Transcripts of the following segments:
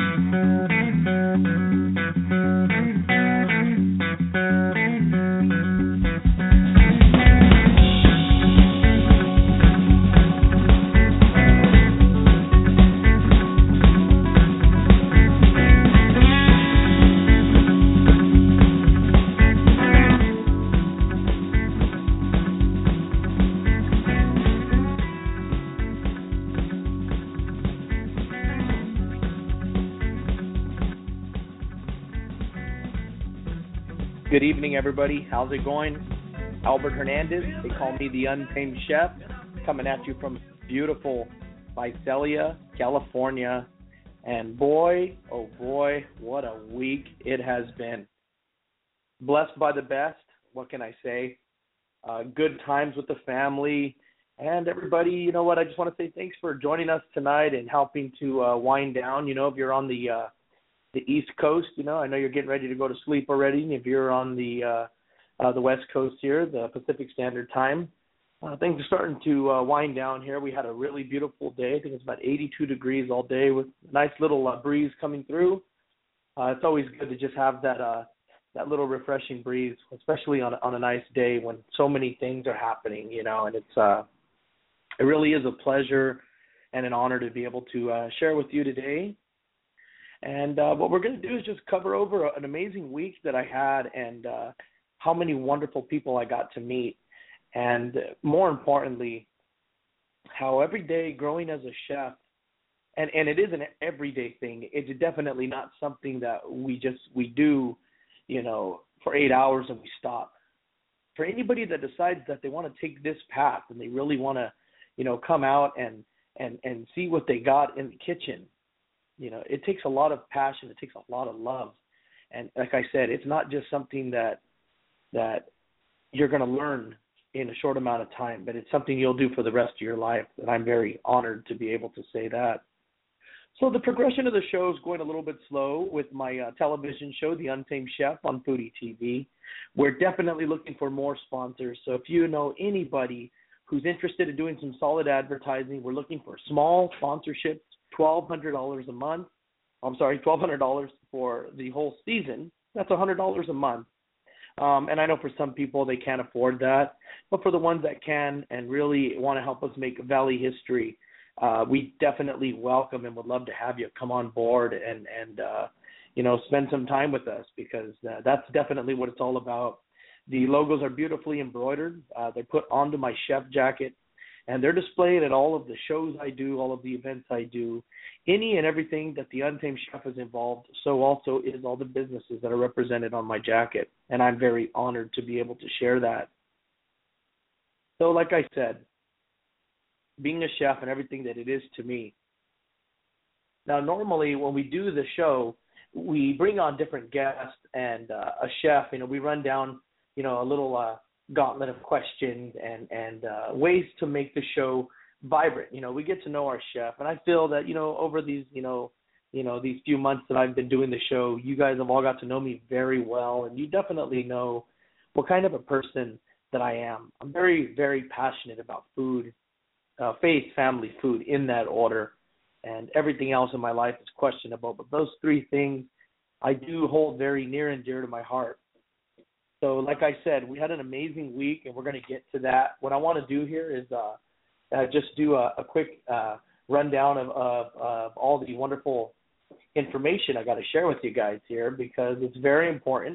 Good evening, everybody. How's it going? Albert Hernandez. They call me the Untamed Chef, coming at you from beautiful Visalia, California. And boy, oh boy, what a week it has been. Blessed by the best. What can I say? Good times with the family. And everybody, you know what? I just want to say thanks for joining us tonight and helping to wind down. You know, if you're on the East Coast, you know, I know you're getting ready to go to sleep already. And if you're on the West Coast here, the Pacific Standard Time, things are starting to wind down here. We had a really beautiful day. I think it's about 82 degrees all day with a nice little breeze coming through. It's always good to just have that little refreshing breeze, especially on a nice day when so many things are happening, you know, and it really is a pleasure and an honor to be able to share with you today. And what we're going to do is just cover over an amazing week that I had and how many wonderful people I got to meet. And more importantly, how every day growing as a chef, and it is an everyday thing. It's definitely not something that we do, you know, for 8 hours and we stop. For anybody that decides that they want to take this path and they really want to, you know, come out and see what they got in the kitchen, you know, it takes a lot of passion. It takes a lot of love. And like I said, it's not just something that you're going to learn in a short amount of time, but it's something you'll do for the rest of your life. And I'm very honored to be able to say that. So the progression of the show is going a little bit slow with my television show, The Untamed Chef, on Foodie TV. We're definitely looking for more sponsors. So if you know anybody who's interested in doing some solid advertising, we're looking for small sponsorships. $1,200 a month. I'm sorry, $1,200 for the whole season. That's $100 a month. And I know for some people they can't afford that, but for the ones that can and really want to help us make Valley history, we definitely welcome and would love to have you come on board and you know, spend some time with us because that's definitely what it's all about. The logos are beautifully embroidered. They're put onto my chef jacket. And they're displayed at all of the shows I do, all of the events I do, any and everything that the Untamed Chef is involved. So also is all the businesses that are represented on my jacket. And I'm very honored to be able to share that. So like I said, being a chef and everything that it is to me. Now, normally when we do the show, we bring on different guests and a chef, you know, we run down, you know, a little gauntlet of questions and ways to make the show vibrant. You know, we get to know our chef, and I feel that, you know, over these, you know, these few months that I've been doing the show, you guys have all got to know me very well, and you definitely know what kind of a person that I am. I'm very, very passionate about food, faith, family, food, in that order, and everything else in my life is questionable. But those three things I do hold very near and dear to my heart. So like I said, we had an amazing week, and we're going to get to that. What I want to do here is just do a quick rundown of all the wonderful information I got to share with you guys here because it's very important.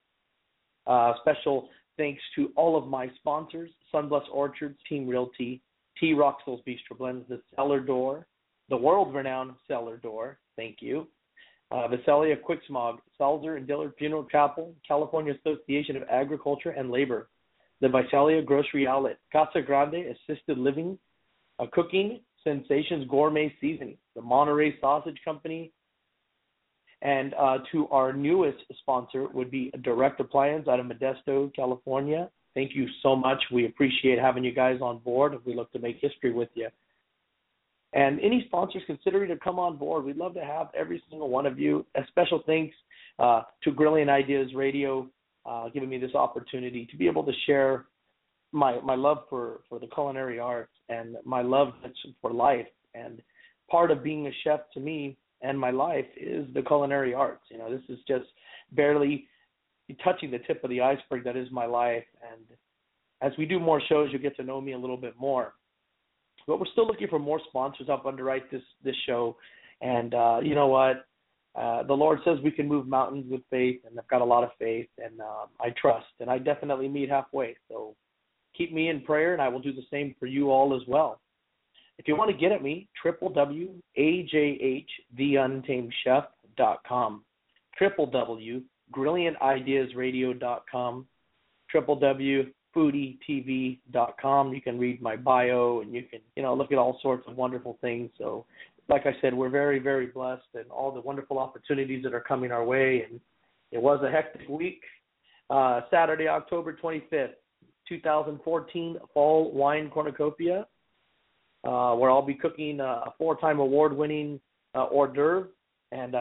Special thanks to all of my sponsors, Sunbless Orchards, Team Realty, T. Roxell's Bistro Blends, the Cellar Door, the world-renowned Cellar Door, thank you. Visalia Quick Smog, Salzer and Dillard Funeral Chapel, California Association of Agriculture and Labor, the Visalia Grocery Outlet, Casa Grande Assisted Living, Cooking Sensations Gourmet Seasoning, the Monterey Sausage Company, and to our newest sponsor would be Direct Appliance out of Modesto, California. Thank you so much. We appreciate having you guys on board. We look to make history with you. And any sponsors considering to come on board, we'd love to have every single one of you. A special thanks to Grilling Ideas Radio, giving me this opportunity to be able to share my love for the culinary arts and my love for life. And part of being a chef to me and my life is the culinary arts. This is just barely touching the tip of the iceberg that is my life. And as we do more shows, you'll get to know me a little bit more. But we're still looking for more sponsors up underwrite this show. And you know what? The Lord says we can move mountains with faith, and I've got a lot of faith, and I trust, and I definitely meet halfway. So keep me in prayer, and I will do the same for you all as well. If you want to get at me, www.ajhtheuntamedchef.com, www.brilliantideasradio.com, www.foodietv.com. You can read my bio, and you can, look at all sorts of wonderful things. So, like I said, we're very, very blessed, and all the wonderful opportunities that are coming our way. And it was a hectic week. Saturday, October 25th, 2014, Fall Wine Cornucopia, where I'll be cooking a 4-time award-winning hors d'oeuvre, and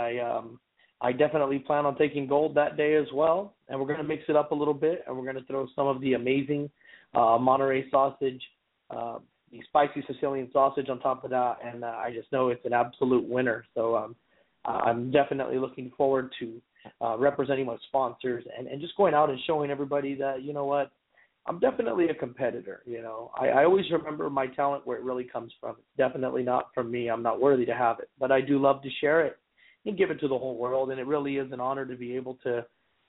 I definitely plan on taking gold that day as well. And we're going to mix it up a little bit, and we're going to throw some of the amazing Monterey sausage, the spicy Sicilian sausage on top of that, and I just know it's an absolute winner. So I'm definitely looking forward to representing my sponsors and just going out and showing everybody that, you know what, I'm definitely a competitor. I always remember my talent where it really comes from. It's definitely not from me. I'm not worthy to have it, but I do love to share it and give it to the whole world, and it really is an honor to be able to,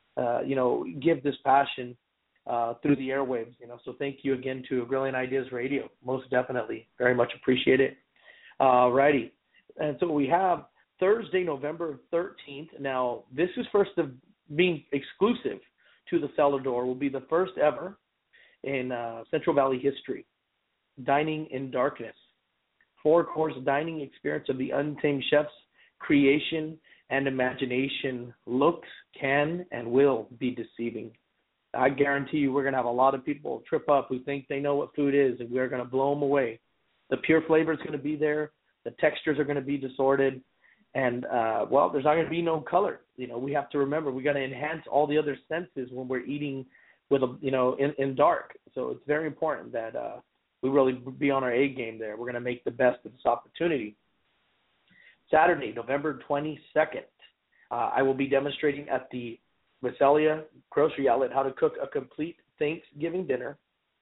give this passion through the airwaves. So thank you again to Brilliant Ideas Radio. Most definitely, very much appreciate it. Righty, and so we have Thursday, November 13th. Now, this is first of being exclusive to the Cellar Door. Will be the first ever in Central Valley history. Dining in Darkness, 4-course dining experience of the Untamed Chef's creation and imagination. Looks can and will be deceiving. I guarantee you we're going to have a lot of people trip up who think they know what food is, and we're going to blow them away. The pure flavor is going to be there. The textures are going to be disordered. And, there's not going to be no color. We have to remember we got to enhance all the other senses when we're eating with, in dark. So it's very important that we really be on our A game there. We're going to make the best of this opportunity. Saturday, November 22nd, I will be demonstrating at the Visalia Grocery Outlet how to cook a complete Thanksgiving dinner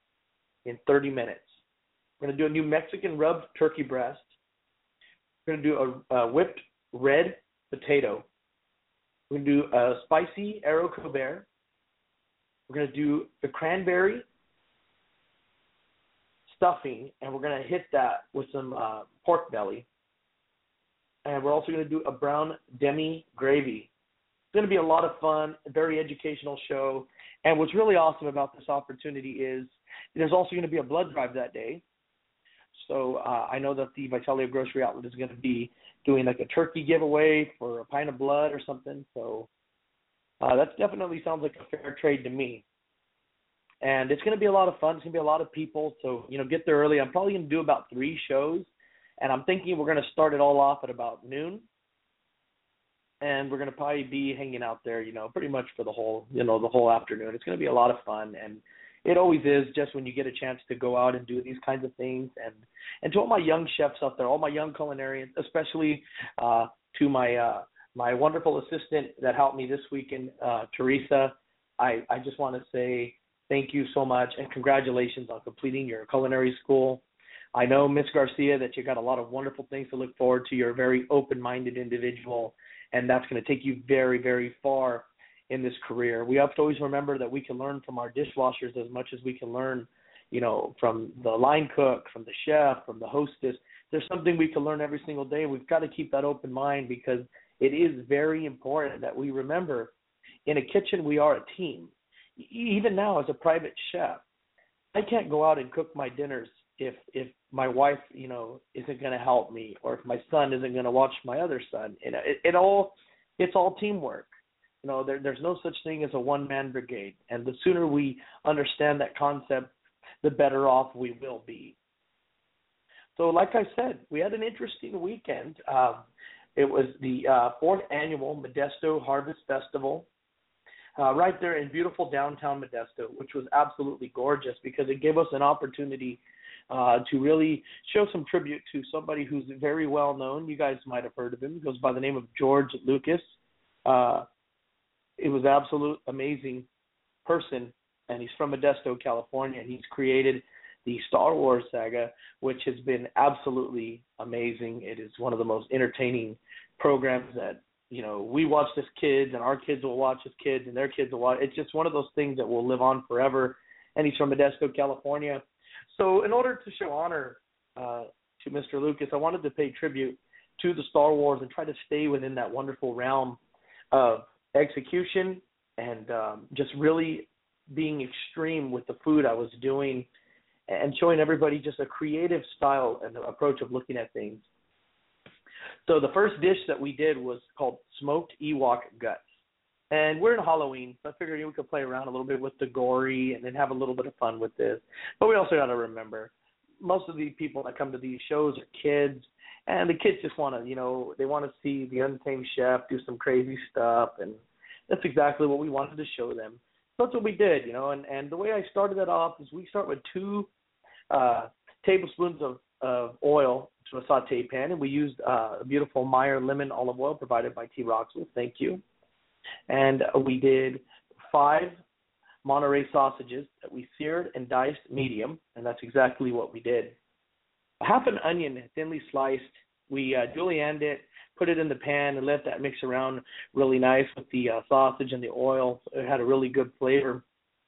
in 30 minutes. We're going to do a new Mexican rubbed turkey breast. We're going to do a whipped red potato. We're going to do a spicy Arrow Colbert. We're going to do the cranberry stuffing, and we're going to hit that with some pork belly. And we're also going to do a brown demi gravy. It's going to be a lot of fun, a very educational show. And what's really awesome about this opportunity is there's also going to be a blood drive that day. So I know that the Visalia Grocery Outlet is going to be doing like a turkey giveaway for a pint of blood or something. So that definitely sounds like a fair trade to me. And it's going to be a lot of fun. It's going to be a lot of people. So, get there early. I'm probably going to do about 3 shows. And I'm thinking we're going to start it all off at about noon. And we're going to probably be hanging out there, pretty much for the whole afternoon. It's going to be a lot of fun. And it always is just when you get a chance to go out and do these kinds of things. And to all my young chefs out there, all my young culinarians, especially to my wonderful assistant that helped me this weekend, Teresa, I just want to say thank you so much and congratulations on completing your culinary school. I know, Ms. Garcia, that you got a lot of wonderful things to look forward to. You're a very open-minded individual, and that's going to take you very, very far in this career. We have to always remember that we can learn from our dishwashers as much as we can learn, from the line cook, from the chef, from the hostess. There's something we can learn every single day. We've got to keep that open mind because it is very important that we remember in a kitchen we are a team. Even now as a private chef, I can't go out and cook my dinners if my wife, isn't going to help me, or if my son isn't going to watch my other son. It's all teamwork. There's no such thing as a one-man brigade. And the sooner we understand that concept, the better off we will be. So like I said, we had an interesting weekend. It was the 4th annual Modesto Harvest Festival. Right there in beautiful downtown Modesto, which was absolutely gorgeous because it gave us an opportunity to really show some tribute to somebody who's very well known. You guys might have heard of him. He goes by the name of George Lucas. It was absolute amazing person, and he's from Modesto, California, and he's created the Star Wars saga, which has been absolutely amazing. It is one of the most entertaining programs that, we watched as kids, and our kids will watch as kids, and their kids will watch. It's just one of those things that will live on forever, and he's from Modesto, California. So in order to show honor to Mr. Lucas, I wanted to pay tribute to the Star Wars and try to stay within that wonderful realm of execution and just really being extreme with the food I was doing and showing everybody just a creative style and approach of looking at things. So the first dish that we did was called smoked Ewok guts. And we're in Halloween, so I figured we could play around a little bit with the gory and then have a little bit of fun with this. But we also got to remember, most of the people that come to these shows are kids, and the kids just want to, they want to see the Untamed Chef do some crazy stuff, and that's exactly what we wanted to show them. So that's what we did, and the way I started that off is we start with 2 tablespoons of oil to a saute pan, and we used a beautiful Meyer lemon olive oil provided by T. Roxwell. Thank you. And we did 5 Monterey sausages that we seared and diced medium, and that's exactly what we did. Half an onion thinly sliced. We julienned it, put it in the pan, and let that mix around really nice with the sausage and the oil. It had a really good flavor.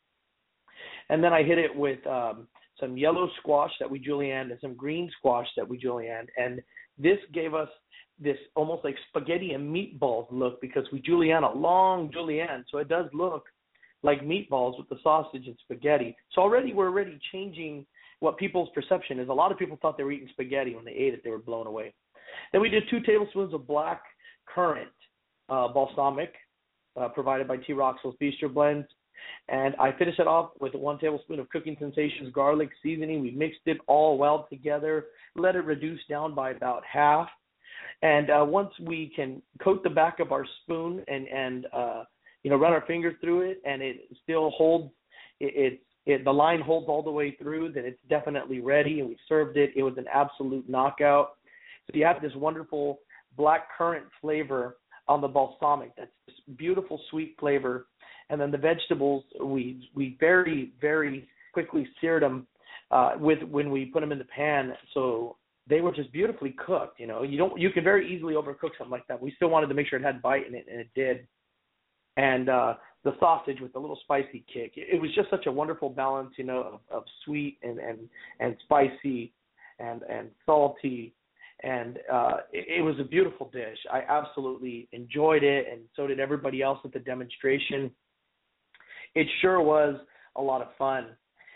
And then I hit it with some yellow squash that we julienned and some green squash that we julienned. And this gave us this almost like spaghetti and meatballs look because we julienne a long julienne, so it does look like meatballs with the sausage and spaghetti. So we're already changing what people's perception is. A lot of people thought they were eating spaghetti. When they ate it, they were blown away. Then we did 2 tablespoons of black currant balsamic provided by T. Roxwell's Bistro Blends. And I finished it off with 1 tablespoon of Cooking Sensations garlic seasoning. We mixed it all well together, let it reduce down by about half. And once we can coat the back of our spoon and run our fingers through it, and it still holds, the line holds all the way through, then it's definitely ready. And we served it. It was an absolute knockout. So you have this wonderful black currant flavor on the balsamic. That's this beautiful sweet flavor. And then the vegetables, we very, very quickly seared them when we put them in the pan. So they were just beautifully cooked. You can very easily overcook something like that. We still wanted to make sure it had bite in it, and it did. And the sausage with a little spicy kick. It was just such a wonderful balance, of sweet and spicy and salty. And it was a beautiful dish. I absolutely enjoyed it, and so did everybody else at the demonstration. It sure was a lot of fun.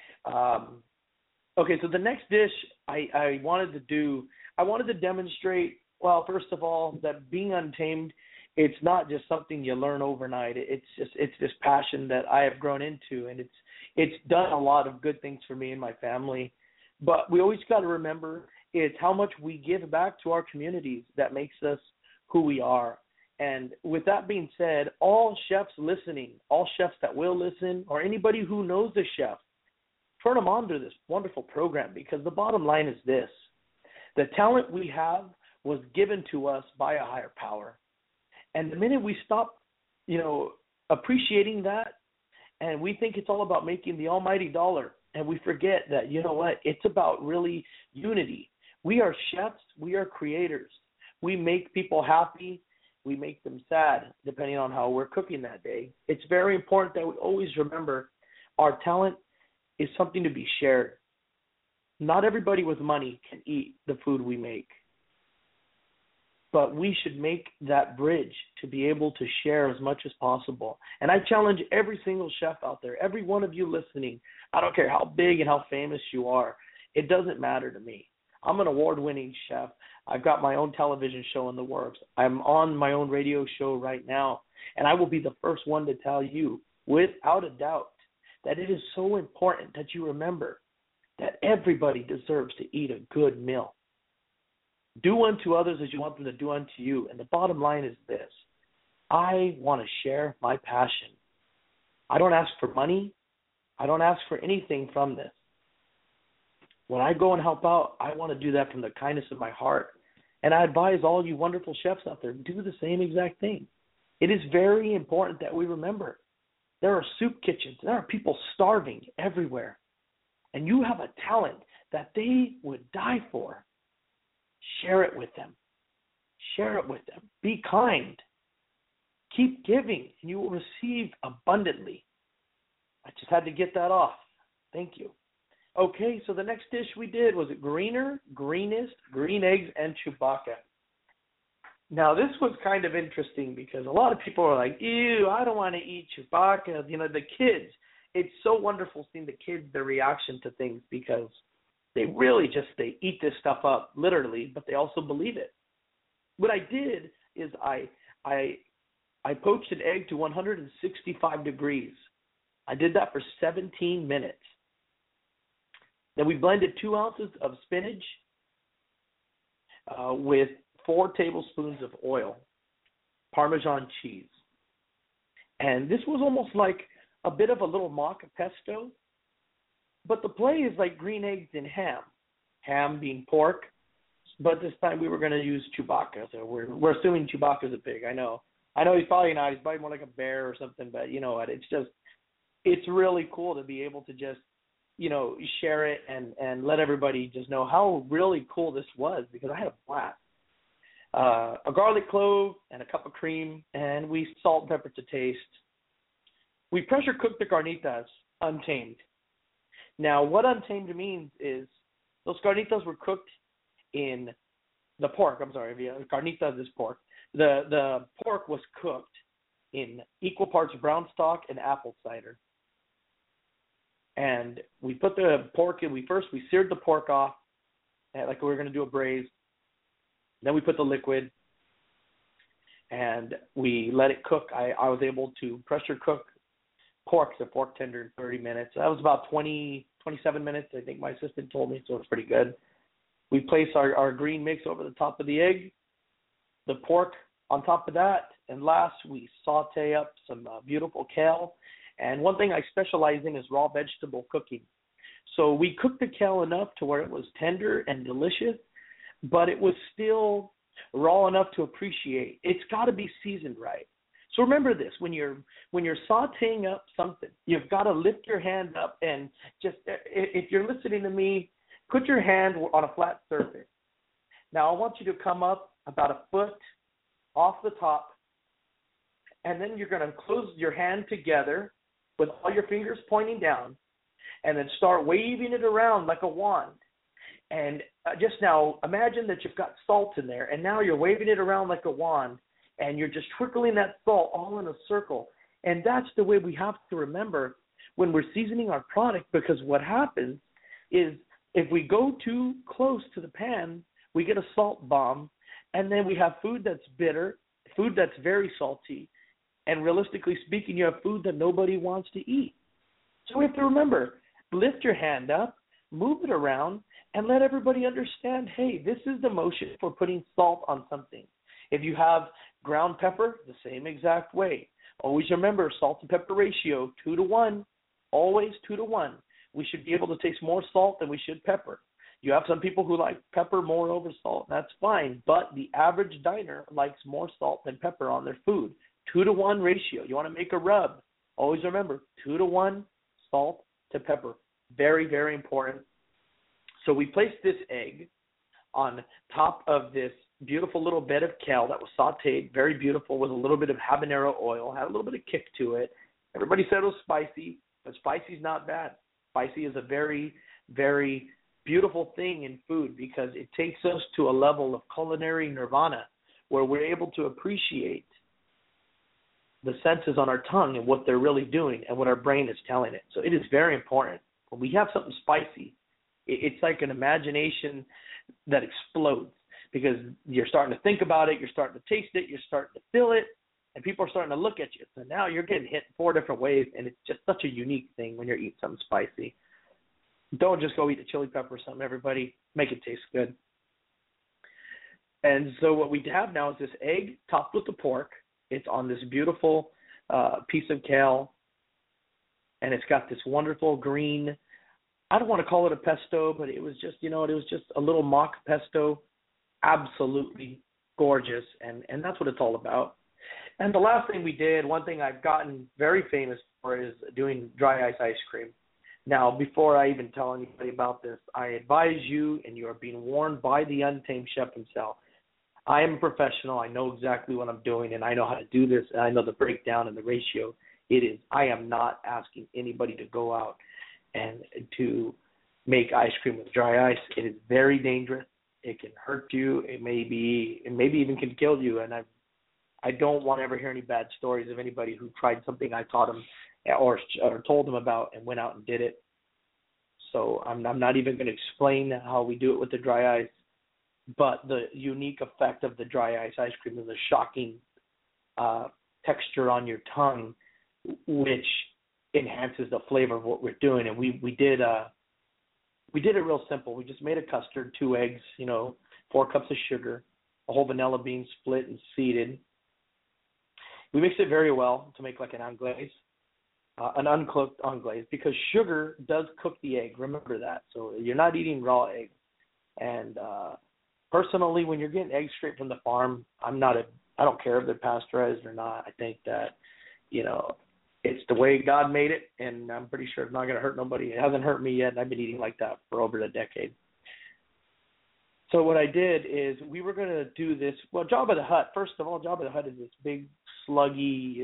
Okay, so the next dish I wanted to demonstrate, well, first of all, that being untamed, it's not just something you learn overnight. It's this passion that I have grown into, and it's done a lot of good things for me and my family. But we always got to remember it's how much we give back to our communities that makes us who we are. And with that being said, all chefs listening, all chefs that will listen, or anybody who knows a chef, turn them on to this wonderful program, because the bottom line is this: the talent we have was given to us by a higher power. And the minute we stop, appreciating that, and we think it's all about making the almighty dollar, and we forget that, it's about really unity. We are chefs. We are creators. We make people happy. We make them sad, depending on how we're cooking that day. It's very important that we always remember our talent is something to be shared. Not everybody with money can eat the food we make, but we should make that bridge to be able to share as much as possible. And I challenge every single chef out there, every one of you listening. I don't care how big and how famous you are. It doesn't matter to me. I'm an award-winning chef. I've got my own television show in the works. I'm on my own radio show right now, and I will be the first one to tell you, without a doubt, that it is so important that you remember that everybody deserves to eat a good meal. Do unto others as you want them to do unto you. And the bottom line is this: I want to share my passion. I don't ask for money. I don't ask for anything from this. When I go and help out, I want to do that from the kindness of my heart. And I advise all you wonderful chefs out there, do the same exact thing. It is very important that we remember there are soup kitchens. There are people starving everywhere. And you have a talent that they would die for. Share it with them. Share it with them. Be kind. Keep giving, and you will receive abundantly. I just had to get that off. Thank you. Okay, so the next dish we did was greenest, green eggs, and Chewbacca. Now, this was kind of interesting because a lot of people are like, ew, I don't want to eat Chewbacca. You know, the kids. It's so wonderful seeing the kids, their reaction to things, because they really they eat this stuff up, literally, but they also believe it. What I did is I poached an egg to 165 degrees. I did that for 17 minutes. Then we blended 2 ounces of spinach with 4 tablespoons of oil, Parmesan cheese. And this was almost like a bit of a little mock pesto, but the play is like green eggs and ham being pork, but this time we were going to use Chewbacca, so we're assuming Chewbacca's a pig. I know he's probably not. He's probably more like a bear or something, but you know what? It's really cool to be able to just, you know, share it and let everybody just know how really cool this was, because I had a blast. A garlic clove and a cup of cream, and we salt and pepper to taste. We pressure cooked the carnitas untamed. Now, what untamed means is those carnitas were cooked in the pork. I'm sorry, carnitas is pork. The pork was cooked in equal parts brown stock and apple cider. And we put the pork in. We seared the pork off, like we were going to do a braise. Then we put the liquid, and we let it cook. I was able to pressure cook the pork tender in 30 minutes. That was about 27 minutes, I think my assistant told me, so it's pretty good. We place our green mix over the top of the egg, the pork on top of that, and last we saute up some beautiful kale. And one thing I specialize in is raw vegetable cooking. So we cooked the kale enough to where it was tender and delicious, but it was still raw enough to appreciate. It's got to be seasoned right. So remember this, when you're sauteing up something, you've got to lift your hand up and just, if you're listening to me, put your hand on a flat surface. Now I want you to come up about a foot off the top, and then you're going to close your hand together with all your fingers pointing down, and then start waving it around like a wand. And just now, imagine that you've got salt in there, and now you're waving it around like a wand, and you're just trickling that salt all in a circle. And that's the way we have to remember when we're seasoning our product, because what happens is if we go too close to the pan, we get a salt bomb, and then we have food that's bitter, food that's very salty, and realistically speaking, you have food that nobody wants to eat. So we have to remember, lift your hand up, move it around, and let everybody understand, hey, this is the motion for putting salt on something. If you have ground pepper, the same exact way. Always remember, salt and pepper ratio, 2-to-1, always 2-to-1. We should be able to taste more salt than we should pepper. You have some people who like pepper more over salt. That's fine, but the average diner likes more salt than pepper on their food. 2-to-1 ratio. You want to make a rub, always remember, 2-to-1 salt to pepper. Very, very important. So we placed this egg on top of this beautiful little bed of kale that was sauteed, very beautiful, with a little bit of habanero oil, had a little bit of kick to it. Everybody said it was spicy, but spicy is not bad. Spicy is a very, very beautiful thing in food because it takes us to a level of culinary nirvana where we're able to appreciate the senses on our tongue and what they're really doing and what our brain is telling it. So it is very important. When we have something spicy, it's like an imagination that explodes because you're starting to think about it, you're starting to taste it, you're starting to feel it, and people are starting to look at you. So now you're getting hit in 4 different ways, and it's just such a unique thing when you're eating something spicy. Don't just go eat a chili pepper or something, everybody. Make it taste good. And so what we have now is this egg topped with the pork. It's on this beautiful piece of kale, and it's got this wonderful green I don't want to call it a pesto, but it was just, it was just a little mock pesto, absolutely gorgeous, and that's what it's all about. And the last thing we did, one thing I've gotten very famous for is doing dry ice cream. Now, before I even tell anybody about this, I advise you, and you are being warned by the Untamed Chef himself. I am a professional. I know exactly what I'm doing, and I know how to do this, and I know the breakdown and the ratio. I am not asking anybody to go out and to make ice cream with dry ice. It is very dangerous. It can hurt you. It maybe even can kill you. And I don't want to ever hear any bad stories of anybody who tried something I taught them or told them about and went out and did it. So I'm not even going to explain how we do it with the dry ice. But the unique effect of the dry ice cream is a shocking texture on your tongue, which enhances the flavor of what we're doing. And we did it real simple. We just made a custard, 2 eggs, 4 cups of sugar, a whole vanilla bean split and seeded. We mixed it very well to make like an anglaise, an uncooked anglaise, because sugar does cook the egg. Remember that. So you're not eating raw egg. And personally, when you're getting eggs straight from the farm, I don't care if they're pasteurized or not. I think that, it's the way God made it, and I'm pretty sure it's not going to hurt nobody. It hasn't hurt me yet, and I've been eating like that for over a decade. So what I did is we were going to do this. Well, Jabba the Hutt, first of all, Jabba the Hutt is this big, sluggy,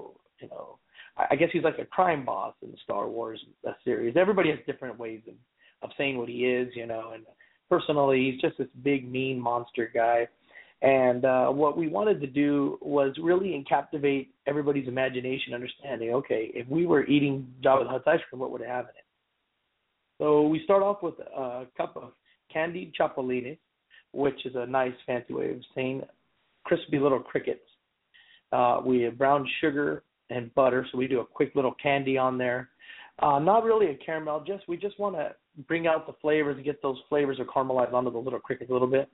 I guess he's like a crime boss in the Star Wars series. Everybody has different ways of saying what he is, and personally, he's just this big, mean monster guy. And what we wanted to do was really captivate everybody's imagination, understanding, okay, if we were eating Jabba the Hutt's ice cream, what would it have in it? So we start off with a cup of candied chapulines, which is a nice fancy way of saying crispy little crickets. We have brown sugar and butter, so we do a quick little candy on there. Not really a caramel, we just want to bring out the flavors and get those flavors or caramelize onto the little crickets a little bit.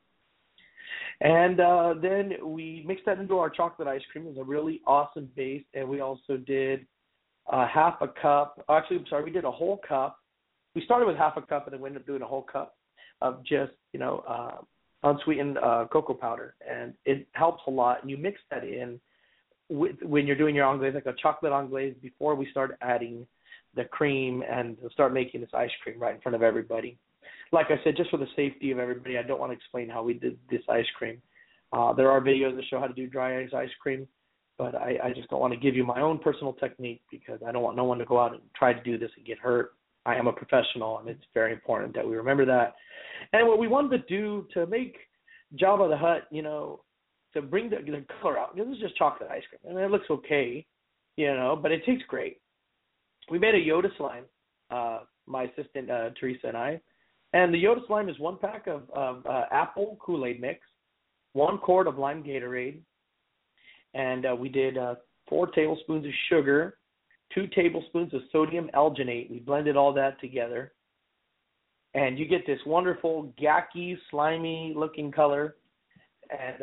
And then we mixed that into our chocolate ice cream. It was a really awesome base. And we also did half a cup. Actually, I'm sorry, we did a whole cup. We started with half a cup, and then we ended up doing a whole cup of just, unsweetened cocoa powder. And it helps a lot. And you mix that in when you're doing your anglaise, like a chocolate anglaise, before we start adding the cream and start making this ice cream right in front of everybody. Like I said, just for the safety of everybody, I don't want to explain how we did this ice cream. There are videos that show how to do dry ice cream, but I just don't want to give you my own personal technique because I don't want no one to go out and try to do this and get hurt. I am a professional, and it's very important that we remember that. And what we wanted to do to make Jabba the Hutt, to bring the color out, this is just chocolate ice cream, and it looks okay, but it tastes great. We made a Yoda slime, my assistant Teresa and I. And the Yoda slime is 1 pack of apple Kool-Aid mix, 1 quart of lime Gatorade, and we did 4 tablespoons of sugar, 2 tablespoons of sodium alginate. We blended all that together, and you get this wonderful, gacky, slimy-looking color. And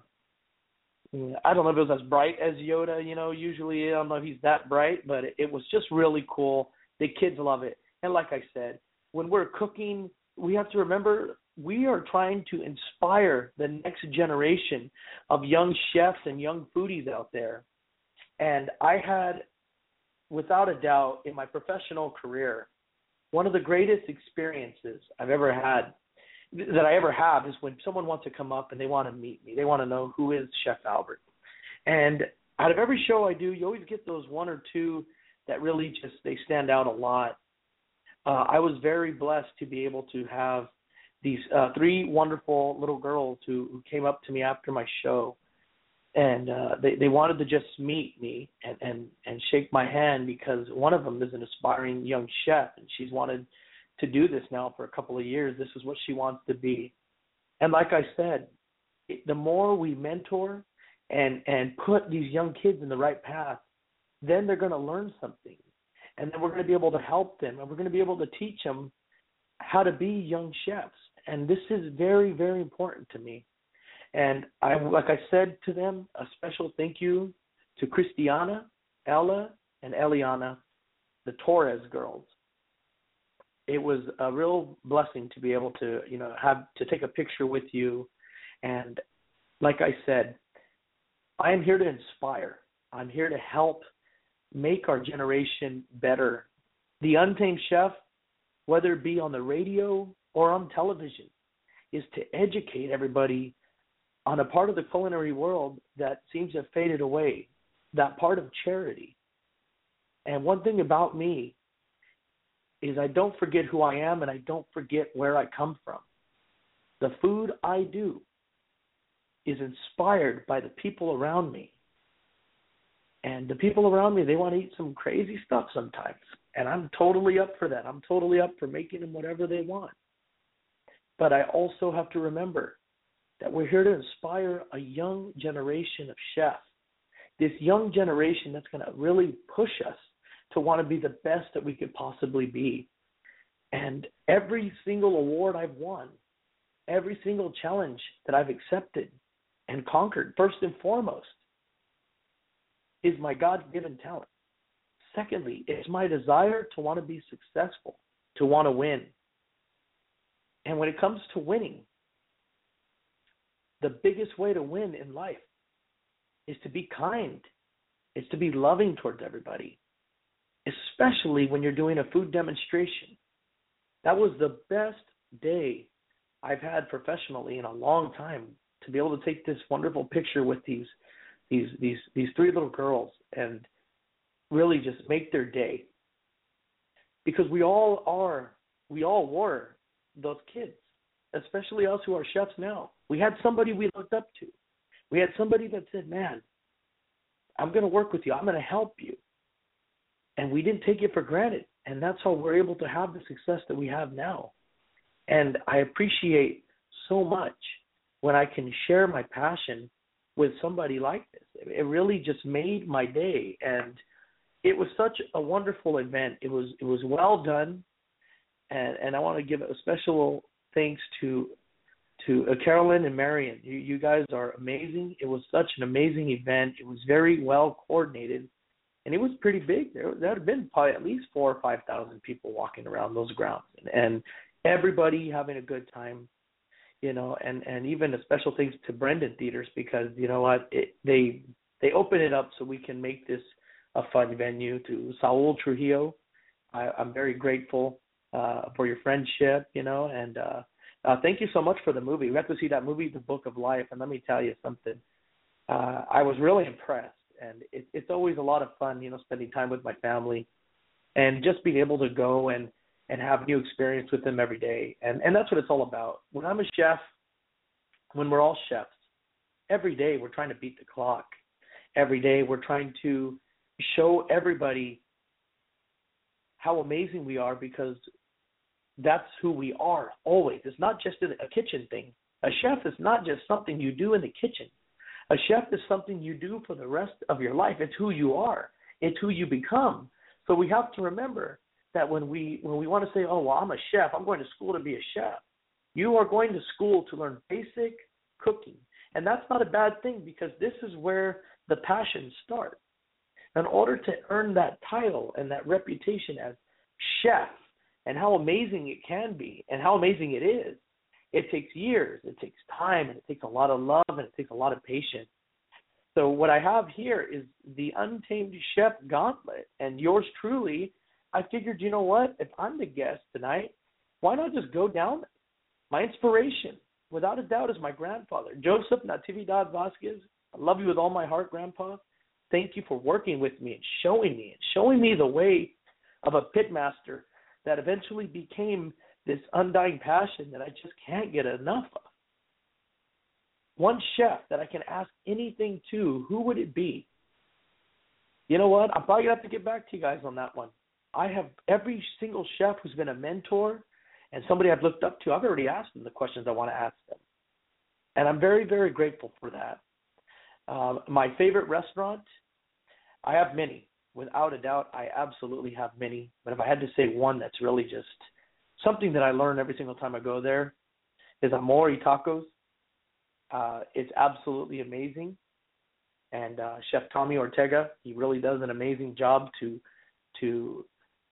I don't know if it was as bright as Yoda, usually I don't know if he's that bright, but it was just really cool. The kids love it. And like I said, when we're cooking, we have to remember we are trying to inspire the next generation of young chefs and young foodies out there. And I had, without a doubt, in my professional career, one of the greatest experiences I've ever had, that I ever have, is when someone wants to come up and they want to meet me. They want to know who is Chef Albert. And out of every show I do, you always get those 1 or 2 that really they stand out a lot. I was very blessed to be able to have these 3 wonderful little girls who came up to me after my show, and they wanted to just meet me and shake my hand, because one of them is an aspiring young chef, and she's wanted to do this now for a couple of years. This is what she wants to be. And like I said, the more we mentor and put these young kids in the right path, then they're going to learn something. And then we're going to be able to help them, and we're going to be able to teach them how to be young chefs. And this is very, very important to me. And like I said to them, a special thank you to Christiana, Ella, and Eliana, the Torres girls. it was a real blessing to be able to, have to take a picture with you. And like I said, I am here to inspire. I'm here to help make our generation better. The Untamed Chef, whether it be on the radio or on television, is to educate everybody on a part of the culinary world that seems to have faded away, that part of charity. And one thing about me is I don't forget who I am and I don't forget where I come from. The food I do is inspired by the people around me. And the people around me, they want to eat some crazy stuff sometimes. And I'm totally up for that. I'm totally up for making them whatever they want. But I also have to remember that we're here to inspire a young generation of chefs. This young generation that's going to really push us to want to be the best that we could possibly be. And every single award I've won, every single challenge that I've accepted and conquered, first and foremost, is my God-given talent. Secondly, it's my desire to want to be successful, to want to win. And when it comes to winning, the biggest way to win in life is to be kind, is to be loving towards everybody, especially when you're doing a food demonstration. That was the best day I've had professionally in a long time, to be able to take this wonderful picture with these three little girls and really just make their day. Because we all were those kids, especially us who are chefs now. We had somebody we looked up to. We had somebody that said, man, I'm going to work with you. I'm going to help you. And we didn't take it for granted. And that's how we're able to have the success that we have now. And I appreciate so much when I can share my passion with somebody like this. It really just made my day. And it was such a wonderful event. It was well done. And I want to give a special thanks to Carolyn and Marion. You guys are amazing. It was such an amazing event. It was very well coordinated. And it was pretty big. There had been probably at least 4,000 or 5,000 people walking around those grounds, and everybody having a good time, and even a special thanks to Brendan Theaters, because you know what, they open it up so we can make this a fun venue. To Saul Trujillo, I'm very grateful for your friendship, and thank you so much for the movie. We got to see that movie, The Book of Life, and let me tell you something. I was really impressed. And it's always a lot of fun, spending time with my family and just being able to go and have new experience with them every day. And that's what it's all about. When I'm a chef, when we're all chefs, every day we're trying to beat the clock. Every day we're trying to show everybody how amazing we are, because that's who we are always. It's not just a kitchen thing. A chef is not just something you do in the kitchen. A chef is something you do for the rest of your life. It's who you are. It's who you become. So we have to remember that when we want to say, oh, well, I'm a chef, I'm going to school to be a chef. You are going to school to learn basic cooking. And that's not a bad thing, because this is where the passion starts. In order to earn that title and that reputation as chef, and how amazing it can be and how amazing it is, it takes years, it takes time, and it takes a lot of love, and it takes a lot of patience. So what I have here is the Untamed Chef Gauntlet, and yours truly. I figured, you know what, if I'm the guest tonight, why not just go down there? My inspiration, without a doubt, is my grandfather, Joseph Natividad Vasquez. I love you with all my heart, Grandpa. Thank you for working with me and showing me the way of a pitmaster that eventually became this undying passion that I just can't get enough of. One chef that I can ask anything to, who would it be? You know what? I'm probably going to have to get back to you guys on that one. I have every single chef who's been a mentor and somebody I've looked up to. I've already asked them the questions I want to ask them. And I'm very, very grateful for that. My favorite restaurant, I have many. Without a doubt, I absolutely have many. But if I had to say one that's really just something that I learn every single time I go there, is Amor y Tacos. It's absolutely amazing. And Chef Tommy Ortega, he really does an amazing job to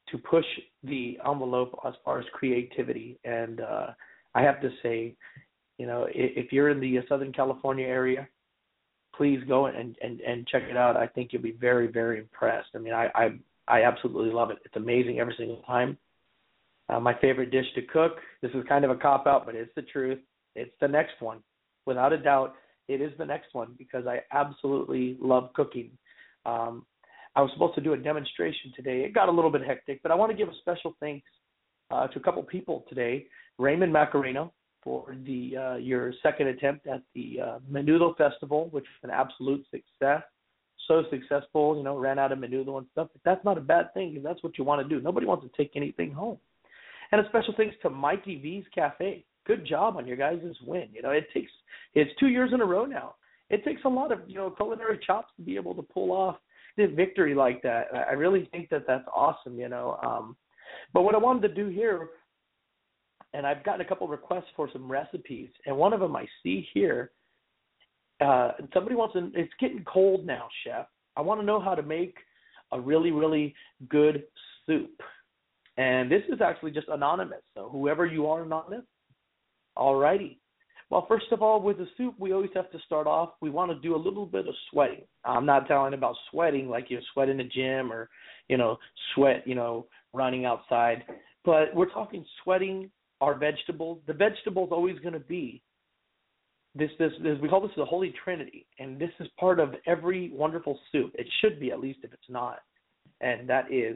to push the envelope as far as creativity. And I have to say, if you're in the Southern California area, please go and check it out. I think you'll be very, very impressed. I mean, I absolutely love it. It's amazing every single time. My favorite dish to cook, this is kind of a cop-out, but it's the truth. It's the next one. Without a doubt, it is the next one because I absolutely love cooking. I was supposed to do a demonstration today. It got a little bit hectic, but I want to give a special thanks to a couple people today. Raymond Macareno for your second attempt at the Menudo Festival, which was an absolute success. So successful, ran out of menudo and stuff. But that's not a bad thing because that's what you want to do. Nobody wants to take anything home. And a special thanks to Mikey V's Cafe. Good job on your guys' win. It's 2 years in a row now. It takes a lot of culinary chops to be able to pull off the victory like that. I really think that that's awesome. But what I wanted to do here, and I've gotten a couple of requests for some recipes, and one of them I see here. Somebody wants to. It's getting cold now, Chef. I want to know how to make a really, really good soup. And this is actually just anonymous. So whoever you are, anonymous, all righty. Well, first of all, with the soup, we always have to start off. We want to do a little bit of sweating. I'm not telling about sweating like you sweat in the gym or, sweat, running outside. But we're talking sweating our vegetables. The vegetable is always going to be this we call this the Holy Trinity, and this is part of every wonderful soup. It should be, at least if it's not, and that is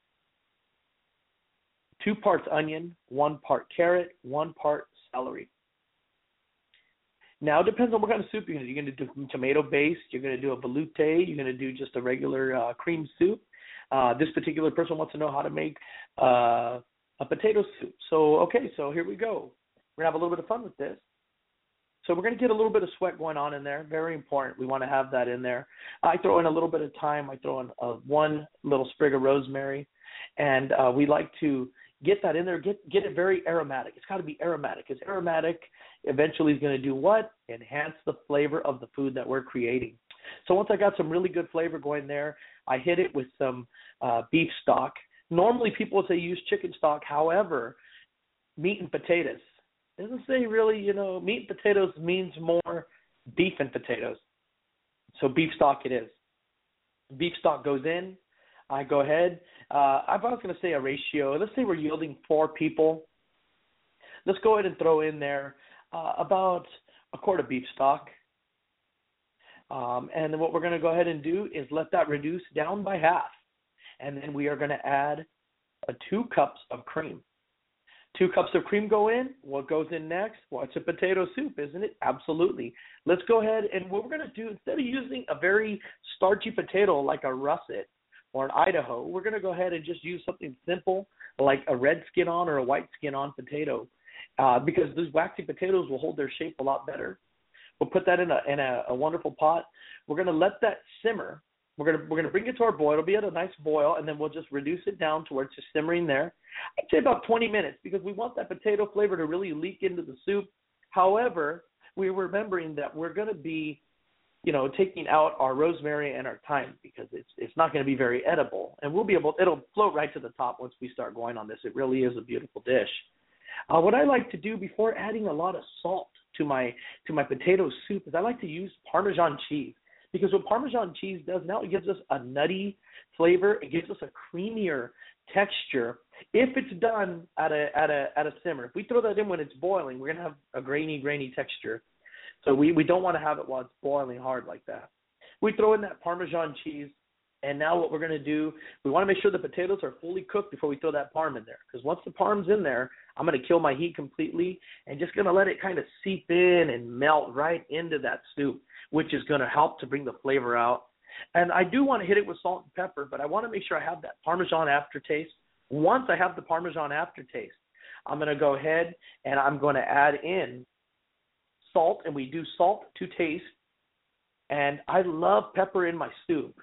2 parts onion, 1 part carrot, 1 part celery. Now it depends on what kind of soup you're going to do. You're going to do tomato based. You're going to do a velouté. You're going to do just a regular cream soup. This particular person wants to know how to make a potato soup. So here we go. We're going to have a little bit of fun with this. So we're going to get a little bit of sweat going on in there. Very important. We want to have that in there. I throw in a little bit of thyme. I throw in 1 little sprig of rosemary. And we like to get that in there, get it very aromatic. It's got to be aromatic. Because aromatic eventually is going to do what? Enhance the flavor of the food that we're creating. So once I got some really good flavor going there, I hit it with some beef stock. Normally people would say use chicken stock. However, meat and potatoes. It doesn't say really, meat and potatoes means more beef and potatoes. So beef stock it is. Beef stock goes in. I go ahead. I was going to say a ratio. Let's say we're yielding 4 people. Let's go ahead and throw in there about a quart of beef stock. And then what we're going to go ahead and do is let that reduce down by half. And then we are going to add 2 cups of cream. 2 cups of cream go in. What goes in next? Well, it's a potato soup, isn't it? Absolutely. Let's go ahead and what we're going to do, instead of using a very starchy potato like a russet or an Idaho, we're going to go ahead and just use something simple like a red skin on or a white skin on potato because those waxy potatoes will hold their shape a lot better. We'll put that in a wonderful pot. We're going to let that simmer. We're going to bring it to our boil. It'll be at a nice boil, and then we'll just reduce it down to where it's just simmering there. I'd say about 20 minutes because we want that potato flavor to really leak into the soup. However, we're remembering that we're going to be, taking out our rosemary and our thyme because it's not going to be very edible, and it'll float right to the top once we start going on this. It really is a beautiful dish. What I like to do before adding a lot of salt to my potato soup is I like to use Parmesan cheese. Because what Parmesan cheese does now, it gives us a nutty flavor. It gives us a creamier texture. If it's done at a simmer, if we throw that in when it's boiling, we're gonna have a grainy texture. So we don't want to have it while it's boiling hard like that. We throw in that Parmesan cheese, and now what we're gonna do, we want to make sure the potatoes are fully cooked before we throw that parm in there. Because once the parm's in there, I'm gonna kill my heat completely and just gonna let it kind of seep in and melt right into that soup, which is going to help to bring the flavor out. And I do want to hit it with salt and pepper, but I want to make sure I have that Parmesan aftertaste. Once I have the Parmesan aftertaste, I'm going to go ahead and I'm going to add in salt, and we do salt to taste. And I love pepper in my soup.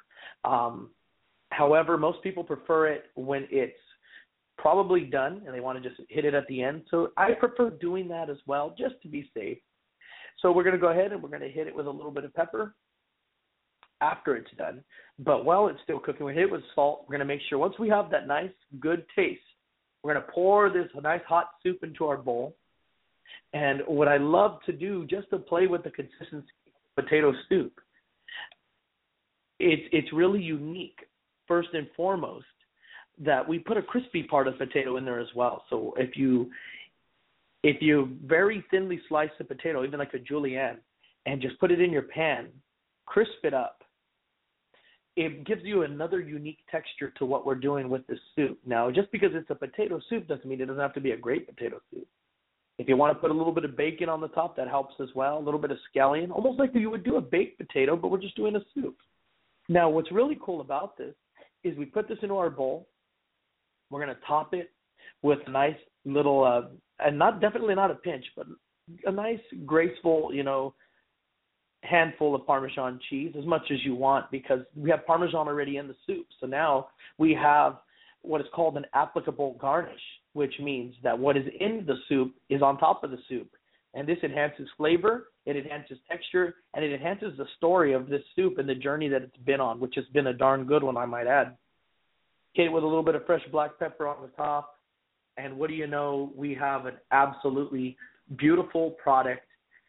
However, most people prefer it when it's probably done and they want to just hit it at the end. So I prefer doing that as well, just to be safe. So we're going to go ahead and we're going to hit it with a little bit of pepper. after it's done. But while it's still cooking, we hit it with salt. We're going to make sure once we have that nice, good taste, we're going to pour this nice hot soup into our bowl. And what I love to do, just to play with the consistency of potato soup, it's really unique, first and foremost, that we put a crispy part of potato in there as well. So if you very thinly slice the potato, even like a julienne, and just put it in your pan, crisp it up, it gives you another unique texture to what we're doing with this soup. Now, just because it's a potato soup doesn't mean it doesn't have to be a great potato soup. If you want to put a little bit of bacon on the top, that helps as well. A little bit of scallion, almost like you would do a baked potato, but we're just doing a soup. Now, what's really cool about this is we put this into our bowl. We're going to top it with a nice little, and definitely not a pinch, but a nice graceful, handful of Parmesan cheese, as much as you want, because we have Parmesan already in the soup. So now we have what is called an applicable garnish, which means that what is in the soup is on top of the soup. And this enhances flavor, it enhances texture, and it enhances the story of this soup and the journey that it's been on, which has been a darn good one, I might add. Okay, with a little bit of fresh black pepper on the top. And what do you know, we have an absolutely beautiful product.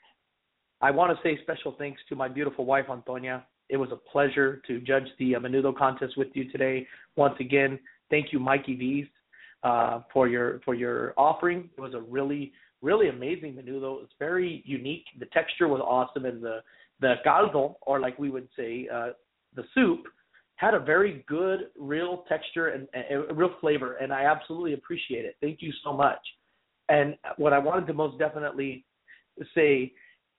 I want to say special thanks to my beautiful wife, Antonia. It was a pleasure to judge the Menudo contest with you today. Once again, thank you, Mikey V's, for your offering. It was a really, really amazing Menudo. It's very unique. The texture was awesome, and the caldo, or like we would say, the soup, had a very good, real texture and real flavor, and I absolutely appreciate it. Thank you so much. And what I wanted to most definitely say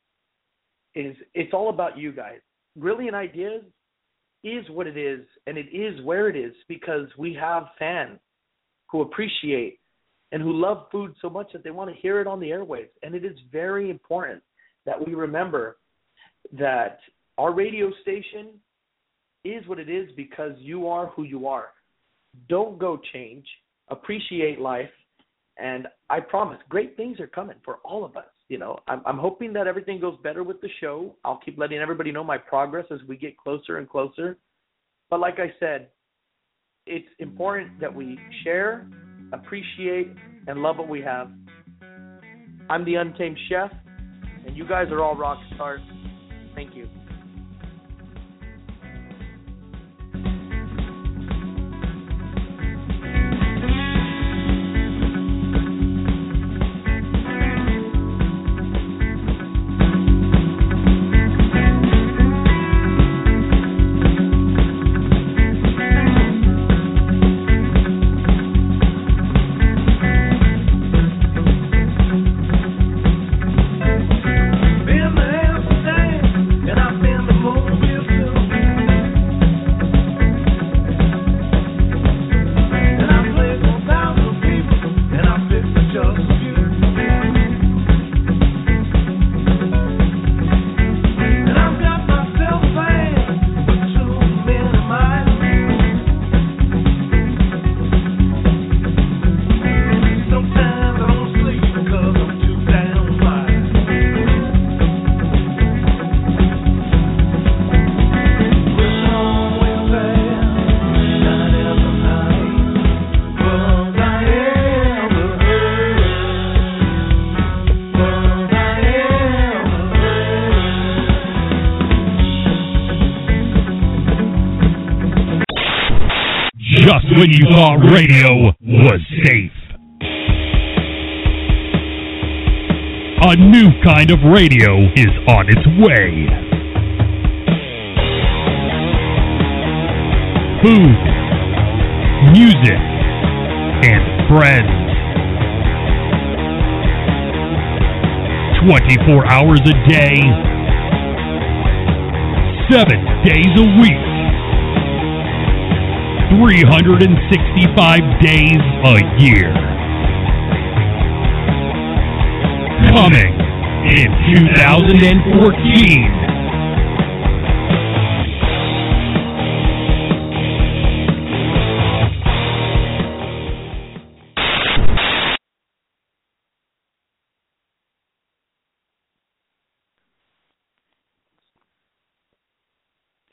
is it's all about you guys. Brilliant Ideas is what it is, and it is where it is because we have fans who appreciate and who love food so much that they want to hear it on the airwaves. And it is very important that we remember that our radio station is what it is because you are who you are. Don't go change. Appreciate life. And I promise, great things are coming for all of us. I'm hoping that everything goes better with the show. I'll keep letting everybody know my progress as we get closer and closer. But like I said, it's important that we share, appreciate, and love what we have. I'm the Untamed Chef, and you guys are all rock stars. Thank you. Just when you thought radio was safe. A new kind of radio is on its way. Food, music, and friends. 24 hours a day, 7 days a week. 365 days a year. Coming in 2014.